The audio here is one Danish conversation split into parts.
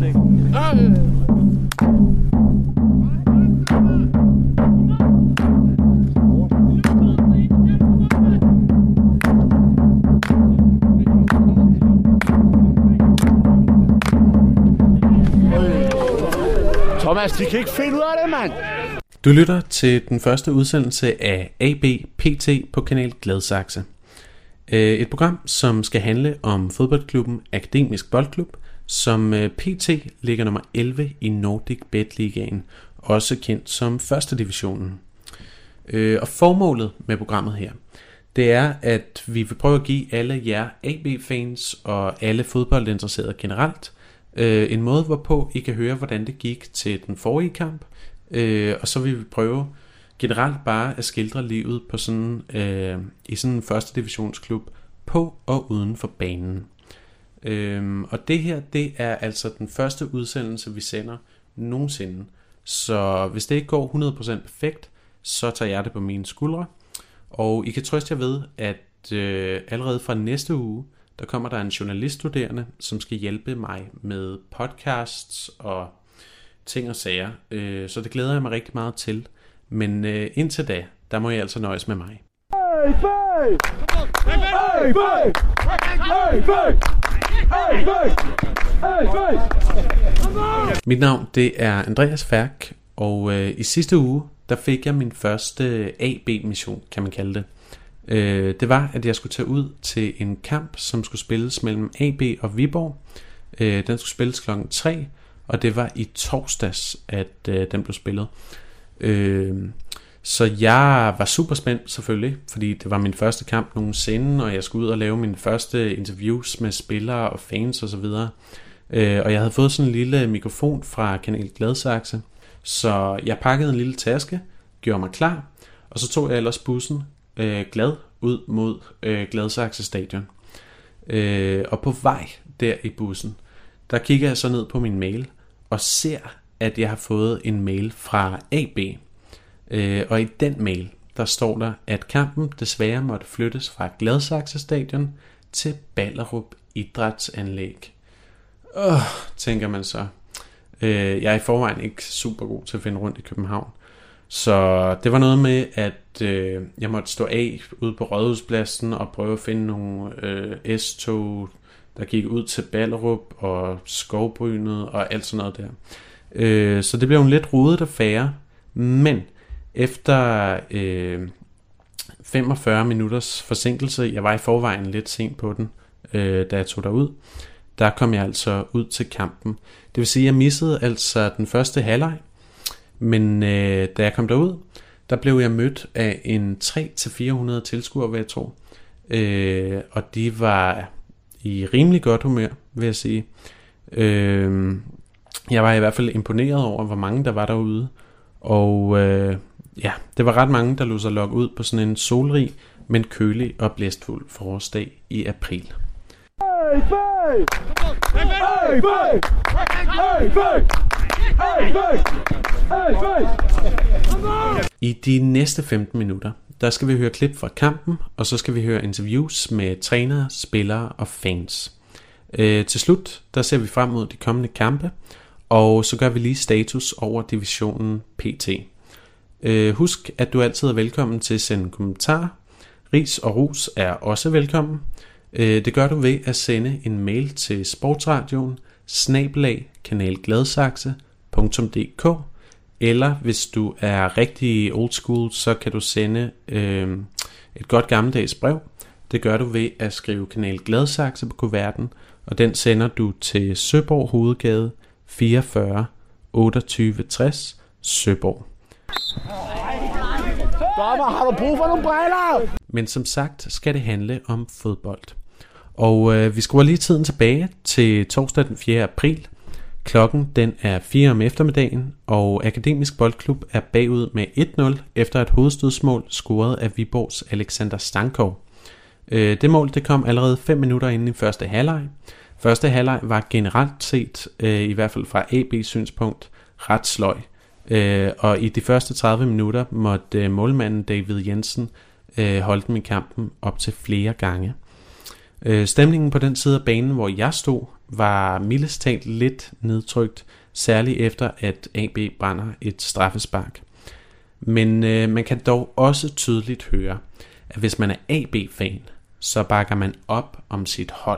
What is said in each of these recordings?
Thomas, de kan ikke finde ud af det, mand! Du lytter til den første udsendelse af AB PT på kanal Gladsaxe. Et program, som skal handle om fodboldklubben Akademisk Boldklub, som PT ligger nummer 11 i Nordic Bet Ligaen, også kendt som første divisionen. Og formålet med programmet her, det er, at vi vil prøve at give alle jer AB-fans og alle fodboldinteresserede generelt en måde, hvorpå I kan høre, hvordan det gik til den forrige kamp, og så vil vi prøve generelt bare at skildre livet på sådan, i sådan en første divisionsklub på og uden for banen. Og det her, det er altså den første udsendelse, vi sender nogensinde. Så hvis det ikke går 100% perfekt, så tager jeg det på mine skuldre. Og I kan trøste jer ved, at allerede fra næste uge, der kommer der en journaliststuderende, som skal hjælpe mig med podcasts og ting og sager. Så det glæder jeg mig rigtig meget til. Men indtil da, der må I altså nøjes med mig. Mit navn, det er Andreas Færk, og i sidste uge, der fik jeg min første AB-mission, kan man kalde det. Det var, at jeg skulle tage ud til en kamp, som skulle spilles mellem AB og Viborg. Den skulle spilles klokken 3, og det var i torsdags, at den blev spillet. Så jeg var super spændt selvfølgelig, fordi det var min første kamp nogensinde, og jeg skulle ud og lave mine første interviews med spillere og fans osv. Og jeg havde fået sådan en lille mikrofon fra kanal Gladsaxe, så jeg pakkede en lille taske, gjorde mig klar, og så tog jeg ellers bussen glad ud mod Gladsaxe stadion. Og på vej der i bussen, der kigger jeg så ned på min mail og ser, at jeg har fået en mail fra AB. Og i den mail, der står der, at kampen desværre måtte flyttes fra Gladsaxe stadion til Ballerup idrætsanlæg. Tænker man så. Jeg er i forvejen ikke super god til at finde rundt i København. Så det var noget med, at jeg måtte stå af ude på Rådhuspladsen og prøve at finde nogle S-tog, der gik ud til Ballerup og Skovbrynet og alt sådan noget der. Så det blev en lidt rodet affære, men efter 45 minutters forsinkelse, jeg var i forvejen lidt sent på den, da jeg tog derud, der kom jeg altså ud til kampen. Det vil sige, at jeg missede altså den første halvleg, men da jeg kom derud, der blev jeg mødt af en 300-400 tilskuere, vil jeg tro. Og de var i rimelig godt humør, vil jeg sige. Jeg var i hvert fald imponeret over, hvor mange der var derude. Og ja, det var ret mange, der lod sig lokke ud på sådan en solrig, men kølig og blæstfuld forårsdag i april. I de næste 15 minutter, der skal vi høre klip fra kampen, og så skal vi høre interviews med trænere, spillere og fans. Til slut, der ser vi frem mod de kommende kampe, og så gør vi lige status over divisionen PT. Husk, at du altid er velkommen til at sende kommentarer. Ris og ros er også velkommen. Det gør du ved at sende en mail til sportsradioen @kanalgladsaxe.dk, eller hvis du er rigtig old school, så kan du sende et godt gammeldags brev. Det gør du ved at skrive kanal Gladsaxe på kuverten, og den sender du til Søborg Hovedgade 44 28 60 Søborg. Dommer, har du brug for nogle briller? Men som sagt skal det handle om fodbold. Og vi skruer lige tiden tilbage til torsdag den 4. april. Klokken den er 4 om eftermiddagen, og Akademisk Boldklub er bagud med 1-0 efter et hovedstødsmål scoret af Viborgs Alexander Stankov. Det mål det kom allerede 5 minutter inden i første halvleg. Første halvleg var generelt set, i hvert fald fra AB's synspunkt, ret sløj. Og i de første 30 minutter måtte målmanden David Jensen holde dem i kampen op til flere gange. Stemningen på den side af banen, hvor jeg stod, var mildest talt lidt nedtrykt, særligt efter at AB brænder et straffespark. Men man kan dog også tydeligt høre, at hvis man er AB-fan, så bakker man op om sit hold.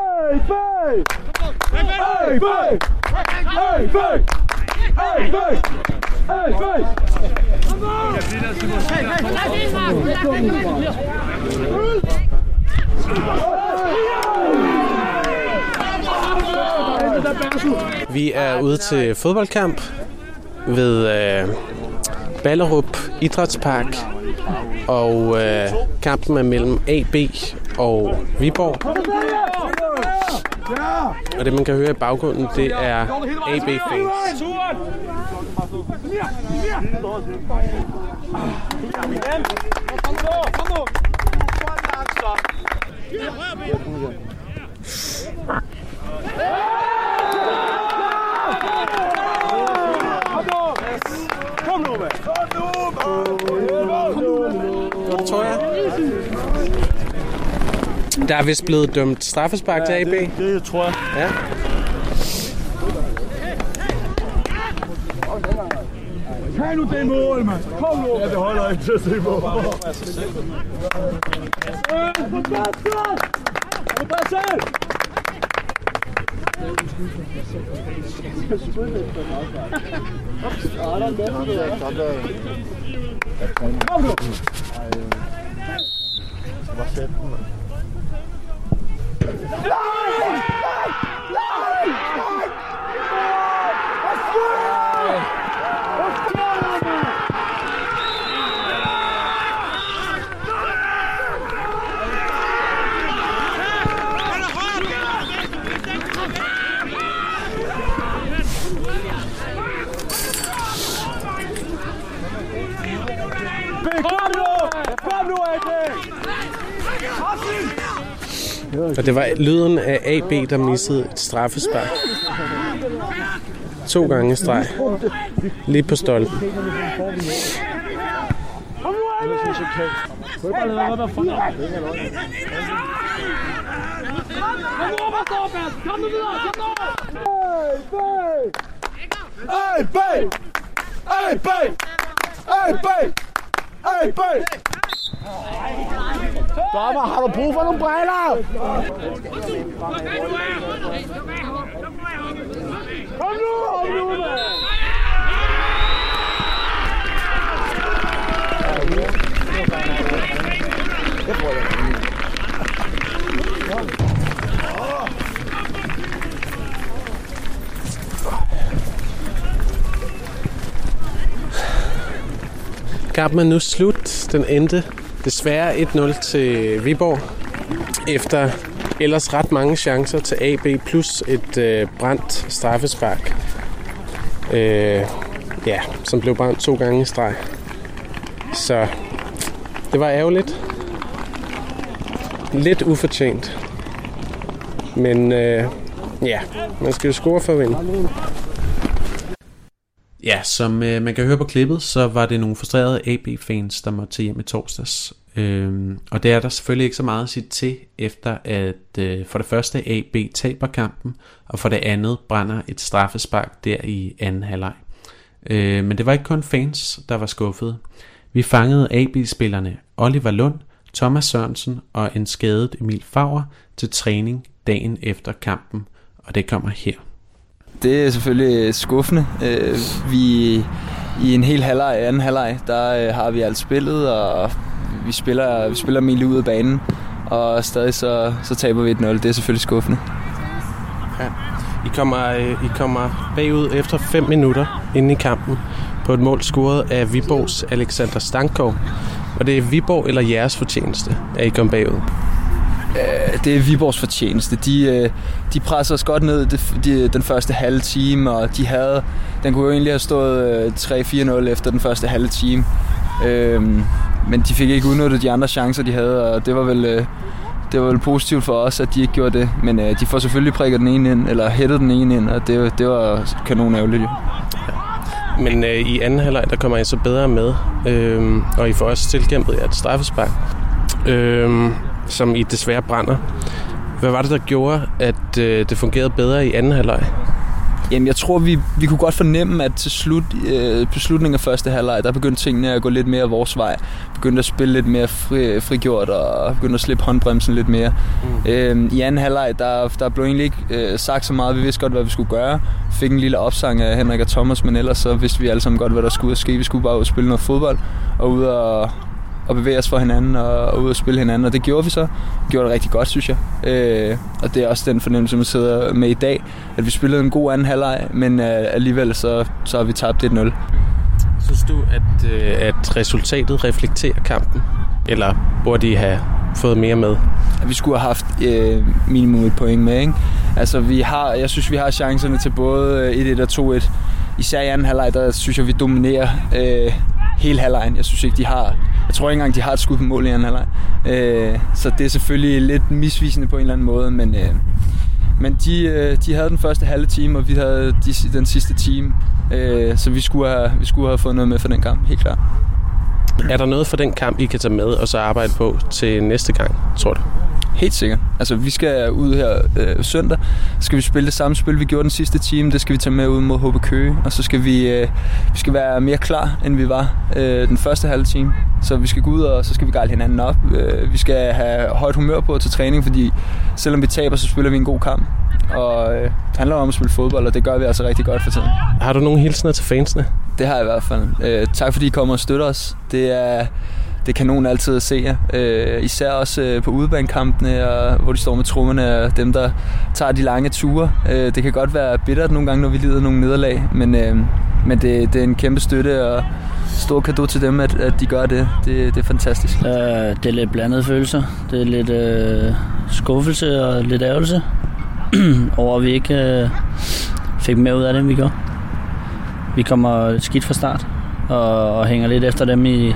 Vi er ude til fodboldkamp ved Ballerup Idrætspark, og kampen er mellem AB og Viborg. Og det man kan høre i baggrunden, det er AB-fans. Tror jeg. Der er vist blevet dømt straffespark til AB. Det tror jeg. Ja. Tag nu det mål, mand. Kom nu. Ja, det holder ikke til at se på. Kom nu. Og det var lyden af AB, der missede et straffespark. 2 gange streg. Lige på stolpen. Dommer, har du brug for nogle briller? Kom nu, mand! Kampen er nu slut. Den endte desværre 1-0 til Viborg, efter ellers ret mange chancer til AB, plus et brændt straffespark, som blev brændt 2 gange i streg. Så det var ærgerligt. Lidt ufortjent. Men man skal jo score for at vinde. Ja, som man kan høre på klippet, så var det nogle frustrerede AB-fans, der måtte til hjem i torsdags. Og det er der selvfølgelig ikke så meget at sige til, efter at for det første AB taber kampen, og for det andet brænder et straffespark der i anden halvleg. Men det var ikke kun fans, der var skuffede. Vi fangede AB-spillerne Oliver Lund, Thomas Sørensen og en skadet Emil Favre til træning dagen efter kampen, og det kommer her. Det er selvfølgelig skuffende. Vi i en hel halvleg, anden halvleg, der har vi alt spillet, og vi spiller Emil ud af banen, og stadig så taber vi 1-0. Det er selvfølgelig skuffende. Ja. I kommer bagud efter 5 minutter inde i kampen på et mål scoret af Viborgs Alexander Stankov. Og det er Viborg eller jeres fortjeneste, at I kom bagud? Det er Viborgs fortjeneste. De presser os godt ned den første halve time, og den kunne jo egentlig have stået 3-4-0 efter den første halve time. Men de fik ikke udnyttet de andre chancer, de havde, og det var vel positivt for os, at de ikke gjorde det. Men de får selvfølgelig prikket den ene ind, eller hættet den ene ind, og det var kanon ærgerligt jo. Men i anden halvleg, der kommer I så bedre med, og I får også tilkæmpet et straffespark, som I desværre brænder. Hvad var det, der gjorde, at det fungerede bedre i anden halvleg? Jamen, jeg tror, vi kunne godt fornemme, at til slut, på slutningen af første halvleg, der begyndte tingene at gå lidt mere vores vej. Begyndte at spille lidt mere frigjort og begyndte at slippe håndbremsen lidt mere. I anden halvleg, der blev egentlig ikke sagt så meget. Vi vidste godt, hvad vi skulle gøre. Fik en lille opsang af Henrik og Thomas, men ellers så vidste vi alle sammen godt, hvad der skulle ske. Vi skulle bare ud og spille noget fodbold og ud og bevæge os for hinanden og ud og spille hinanden, og det gjorde vi så. Vi gjorde det rigtig godt, synes jeg. Og det er også den fornemmelse, man sidder med i dag, at vi spillede en god anden halvleg, men alligevel så har vi tabt 1-0. Synes du, at resultatet reflekterer kampen? Eller burde I have fået mere med? Vi skulle have haft minimum et point med, ikke? Altså, jeg synes, vi har chancerne til både 1-1 og 2-1. Især i anden halvleg, der synes jeg, vi dominerer hele halvlegen. Jeg synes ikke, jeg tror ikke engang, de har et skud på mål i anden halvleg. Så det er selvfølgelig lidt misvisende på en eller anden måde, men de havde den første halve time, og vi havde den sidste time. Så vi skulle have fået noget med for den kamp, helt klart. Er der noget for den kamp, I kan tage med og så arbejde på til næste gang, tror du? Helt sikkert. Altså, vi skal ud her søndag. Så skal vi spille det samme spil, vi gjorde den sidste time. Det skal vi tage med ud mod HB Køge. Og så skal vi skal være mere klar, end vi var den første halve time. Så vi skal gå ud, og så skal vi gejle hinanden op. Vi skal have højt humør på til træning, fordi selvom vi taber, så spiller vi en god kamp. Og det handler om at spille fodbold, og det gør vi altså rigtig godt for tiden. Har du nogle hilsener til fansene? Det har jeg i hvert fald. Tak fordi I kommer og støtter os. Det er kanon altid at se jer. Især også på udebanekampene, hvor de står med trommerne, og dem, der tager de lange ture. Det kan godt være bittert nogle gange, når vi lider nogle nederlag, men det er en kæmpe støtte, og stor cadeau til dem, at de gør det. Det er fantastisk. Det er lidt blandede følelser. Det er lidt skuffelse og lidt ærgelse over, at vi ikke fik mere ud af det, end vi gjorde. Vi kommer skidt fra start og hænger lidt efter dem i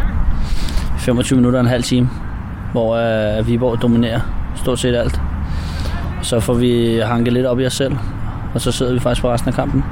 25 minutter og en halv time, hvor Viborg dominerer stort set alt. Så får vi hanket lidt op i os selv, og så sidder vi faktisk på resten af kampen.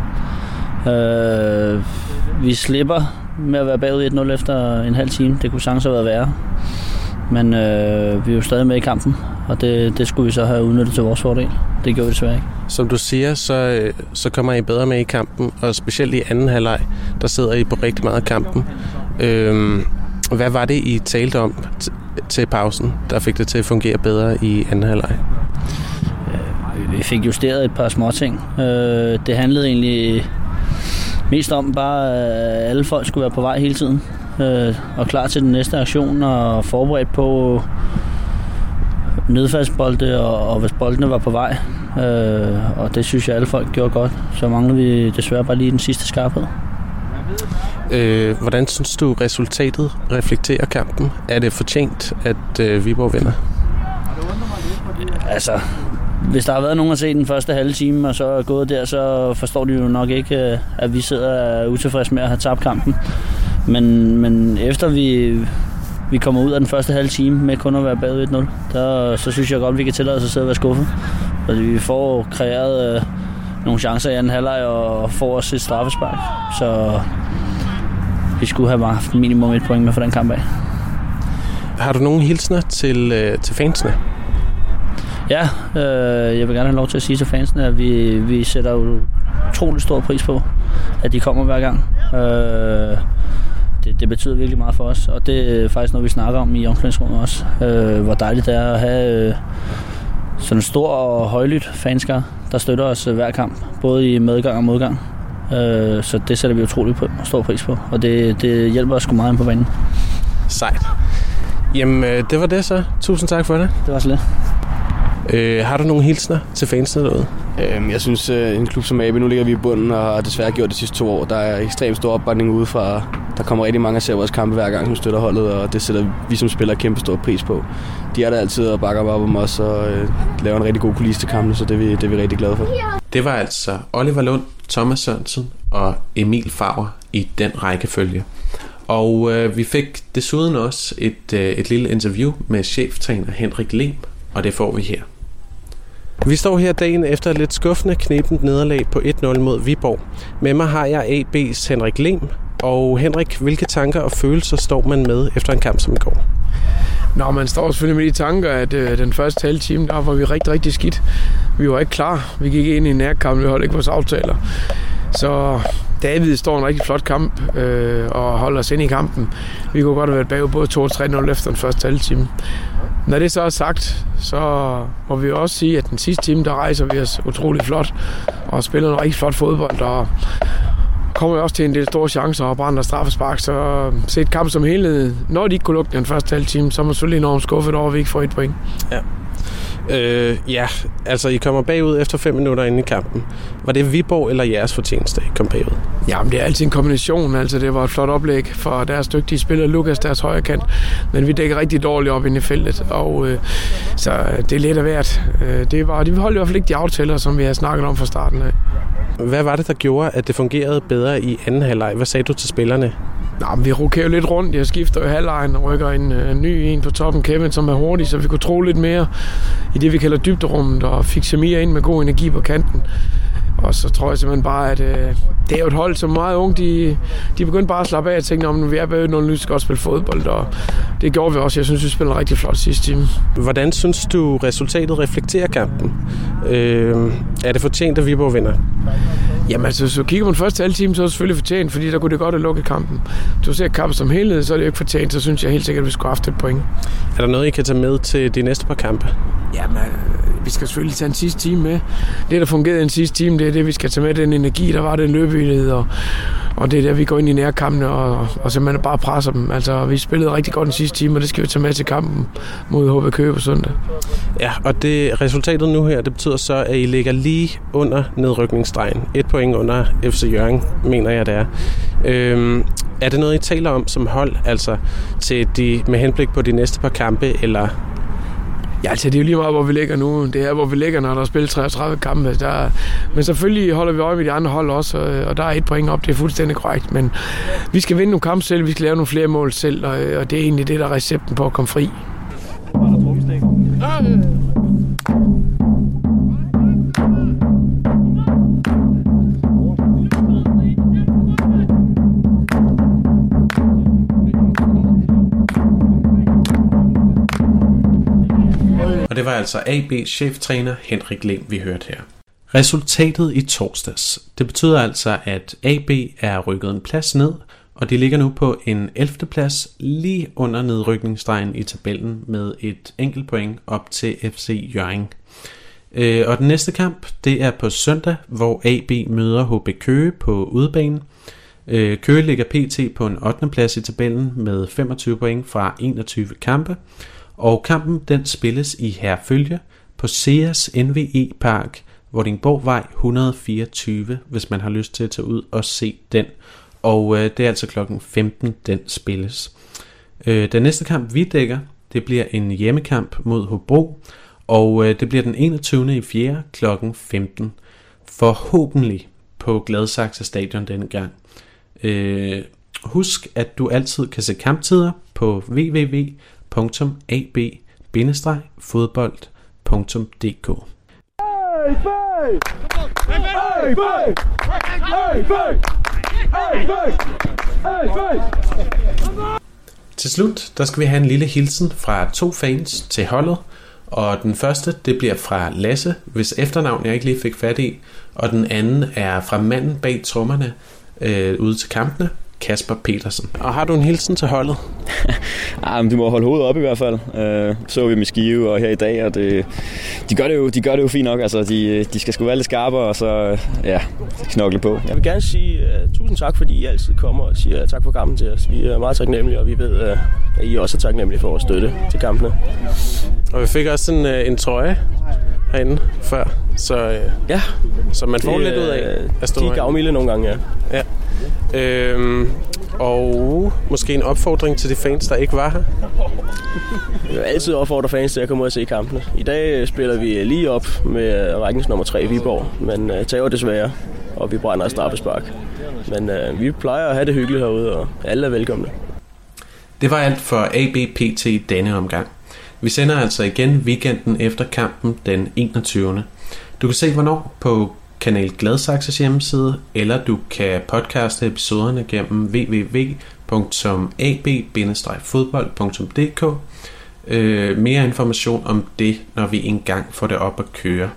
Vi slipper med at være bagud 1-0 efter en halv time. Det kunne sagtens have været værre. Men vi er jo stadig med i kampen, og det skulle vi så have udnyttet til vores fordel. Det gjorde vi desværre ikke. Som du siger, så kommer I bedre med i kampen, og specielt i anden halvleg, der sidder I på rigtig meget af kampen. Hvad var det, I talte om til pausen, der fik det til at fungere bedre i anden halvleg? Vi fik justeret et par små ting. Det handlede egentlig mest om bare, at alle folk skulle være på vej hele tiden. Og klar til den næste aktion og forberedt på nedfaldsbolde, og hvis boldene var på vej. Og det synes jeg, alle folk gjorde godt. Så mangler vi desværre bare lige den sidste skarphed. Hvordan synes du, resultatet reflekterer kampen? Er det fortjent, at Viborg vinder? Altså, hvis der har været nogen at se den første halve time, og så er gået der, så forstår de jo nok ikke, at vi sidder utilfredse med at have tabt kampen. Men efter vi kommer ud af den første halve time med kun at være bagud 1-0, så synes jeg godt, vi kan tillade os at sidde og være skuffet. Fordi vi får kreeret nogle chancer i anden halvleg og får også et straffespark. Så vi skulle have haft minimum et point med for den kamp af. Har du nogle hilsner til fansene? Ja, jeg vil gerne have lov til at sige til fansene, at vi sætter utrolig stor pris på, at de kommer hver gang. Det betyder virkelig meget for os, og det er faktisk noget, vi snakker om i omklædningsrummet også. Hvor dejligt det er at have sådan en stor og højlydt fanskare, der støtter os hver kamp, både i medgang og modgang. Så det sætter vi utrolig stor pris på, og det hjælper os sgu meget ind på banen. Sejt. Jamen, det var det så. Tusind tak for det. Det var så lidt. Har du nogle hilsner til fansene derude? Jeg synes, en klub som AB, nu ligger vi i bunden og har desværre gjort de sidste 2 år. Der er ekstremt stor opbakning udefra. Der kommer rigtig mange at se vores kampe hver gang, som støtter holdet, og det sætter vi som spillere kæmpe stor pris på. De er der altid og bakker op om os og laver en rigtig god kulisse til kampen, så det er vi rigtig glade for. Det var altså Oliver Lund, Thomas Sørensen og Emil Faur i den rækkefølge. Og vi fik desuden også et lille interview med cheftræner Henrik Lehm, og det får vi her. Vi står her dagen efter et lidt skuffende knebent nederlag på 1-0 mod Viborg. Med mig har jeg AB's Henrik Lehm. Og Henrik, hvilke tanker og følelser står man med efter en kamp som i går? Nå, man står selvfølgelig med de tanker, at den første halve time, der var vi rigtig, rigtig skidt. Vi var ikke klar. Vi gik ind i en nærkamp, vi holdt ikke vores aftaler. Så David står en rigtig flot kamp og holder os ind i kampen. Vi kunne godt have været bagud både 2-3-0 efter den første halve time. Når det så er sagt, så må vi også sige, at den sidste time, der rejser vi os utrolig flot og spiller en rigtig flot fodbold. Og kommer også til en del store chancer og brænder straffespark. Så set kamp som helhed, når de ikke kunne lukke den første halve time, så er man selvfølgelig enormt skuffet over, at vi ikke får et point. Ja. Altså I kommer bagud efter 5 minutter inde i kampen. Var det Viborg eller jeres fortjeneste, I kom bagud? Jamen, det er altid en kombination. Altså, det var et flot oplæg for deres dygtige spiller, Lukas, deres højre kant. Men vi dækker rigtig dårligt op inde i feltet, og så det er lidt af hvert. De holdt i hvert fald ikke de aftaler, som vi har snakket om fra starten af. Hvad var det, der gjorde, at det fungerede bedre i anden halvleg? Hvad sagde du til spillerne? Nå, vi rokerer jo lidt rundt. Jeg skifter jo halvlejen og rykker en ny en på toppen, Kevin, som er hurtig, så vi kunne tro lidt mere i det, vi kalder dybderummet, og fik Samir ind med god energi på kanten. Og så tror jeg simpelthen bare, at det er jo et hold, som meget unge, de begyndte bare at slappe af og tænke, om vi er bagud, når vi skal også spille fodbold, og det gjorde vi også. Jeg synes, vi spiller rigtig flot sidste time. Hvordan synes du, resultatet reflekterer kampen? Er det fortjent, at Viborg vinder? Jamen altså, så kigger man første halve time, så er det selvfølgelig fortjent, fordi der kunne det godt have lukket kampen. Du ser kampen som helhed, så er det jo ikke fortjent, så synes jeg helt sikkert, at vi skulle have haft et point. Er der noget, I kan tage med til de næste par kampe? Jamen, vi skal selvfølgelig tage en sidste time med. Det, der fungerede en sidste time, det er det, vi skal tage med, den energi, der var, den løbevillighed, og det er der, vi går ind i nærkampene og simpelthen bare presser dem. Altså, vi spillede rigtig godt den sidste time, og det skal vi tage med til kampen mod HB Køge på søndag. Ja, og det resultatet nu her, det betyder så, at I ligger lige under nedrykningsstregen. 1 point under FC Hjørring, mener jeg, det er. Er det noget, I taler om som hold, altså med henblik på de næste par kampe, eller? Ja, altså det er jo lige meget, hvor vi ligger nu. Det er, hvor vi ligger, når der er spillet 33 kampe. Men selvfølgelig holder vi øje med de andre hold også, og der er 1 point op, det er fuldstændig korrekt. Men vi skal vinde nogle kampe selv, vi skal lave nogle flere mål selv, og det er egentlig det, der er recepten på at komme fri. Og det var altså AB's cheftræner Henrik Lehm, vi hørte her. Resultatet i torsdags. Det betyder altså, at AB er rykket en plads ned, og de ligger nu på en 11. plads lige under nedrykningsstregen i tabellen med et enkelt point op til FC Hjørring. Og den næste kamp, det er på søndag, hvor AB møder HB Køge på udebanen. Køge ligger pt. På en 8. plads i tabellen med 25 point fra 21 kampe. Og kampen den spilles i Herfølge på Seas NVE Park, Vordingborgvej 124, hvis man har lyst til at tage ud og se den. Og det er altså klokken 15, den spilles. Den næste kamp, vi dækker, det bliver en hjemmekamp mod Hobro, og det bliver den 21. i 4. klokken 15. Forhåbentlig på Gladsaxe Stadion denne gang. Husk, at du altid kan se kamptider på www.ab-fodbold.dk. Til slut, der skal vi have en lille hilsen fra 2 fans til holdet. Og den første, det bliver fra Lasse, hvis efternavn jeg ikke lige fik fat i. Og den anden er fra manden bag trommerne ude til kampene, Kasper Petersen. Og har du en hilsen til holdet? Men du må holde hovedet op i hvert fald. Så vi med Skive og her i dag, og de gør det jo fint nok. Altså, de skal sgu være lidt skarpere, og så knokle på. Jeg vil gerne sige tusind tak, fordi I altid kommer og siger tak for kampen til os. Vi er meget taknemmelige, og vi ved, at I også er taknemmelige for vores støtte til kampene. Og vi fik også en trøje herinde før, så man får lidt ud af at stå. De er gavmilde nogle gange, ja. Og måske en opfordring til de fans, der ikke var her. Jeg vil altid opfordre fans til at komme ud og se kampene. I dag spiller vi lige op med rækkens nummer 3 i Viborg, men tager desværre, og vi brænder et straffespark. Men vi plejer at have det hyggeligt herude, og alle er velkomne. Det var alt for ABPT denne omgang. Vi sender altså igen weekenden efter kampen den 21. Du kan se hvornår på Kanal Gladsaxes hjemmeside, eller du kan podcaste episoderne gennem www.ab-fodbold.dk. Mere information om det, når vi engang får det op at køre.